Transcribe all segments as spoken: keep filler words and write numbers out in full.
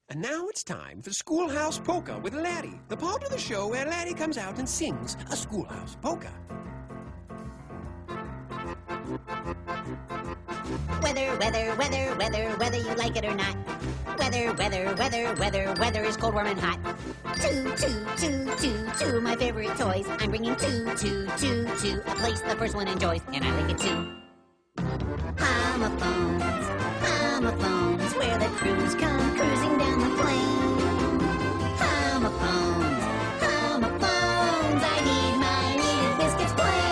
And now it's time for Schoolhouse Polka with Laddie, the part of the show where Laddie comes out and sings a schoolhouse polka. Weather, weather, weather, weather, whether you like it or not. Weather, weather, weather, weather, weather is cold, warm, and hot. Two, two, two, two, two, my favorite toys. I'm bringing two, two, two, two, a place the first one enjoys, and I like it too. Homophones, homophones, where the crews come cruising down the plain. Homophones, homophones, I need my needed biscuits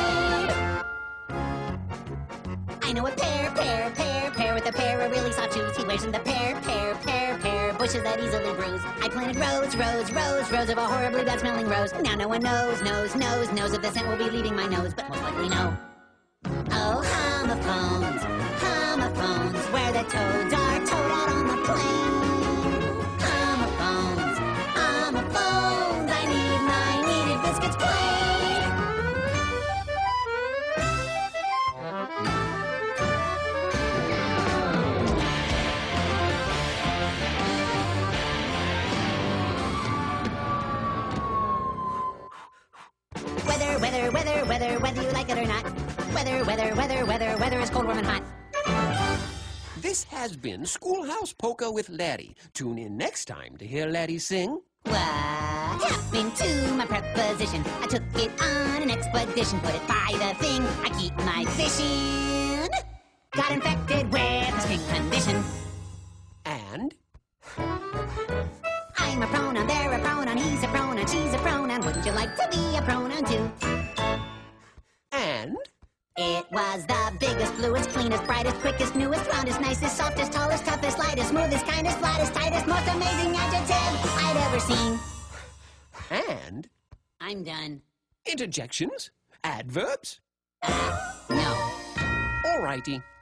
played. I know a pear, pear, pear, pear with a pair of really soft shoes. He wears in the pear, pear, pear, pear, bushes that easily bruise. I planted rows, rows, rows, rows of a horribly bad-smelling rose. Now no one knows, knows, knows, knows if the scent will be leaving my nose, but most likely no. Oh, homophones, homophones, where the toads are towed out on the plain. Homophones, homophones, I need my needed biscuits played. Weather, weather, weather, weather, whether you like it or not. Weather, weather, weather, weather, weather is cold, warm, and hot. This has been Schoolhouse Polka with Laddie. Tune in next time to hear Laddie sing. What happened to my preposition? I took it on an expedition, put it by the thing. I keep my fishing. Got infected with a skin condition. And I'm a pronoun, they're a pronoun, he's a pronoun, she's a pronoun. Wouldn't you like to be a pronoun too? and It was the biggest, bluest, cleanest, brightest, quickest, newest, roundest, nicest, softest, tallest, toughest, lightest, smoothest, kindest, flattest, tightest, most amazing adjective I'd ever seen. and I'm done. interjections, adverbs. Uh, no. All righty.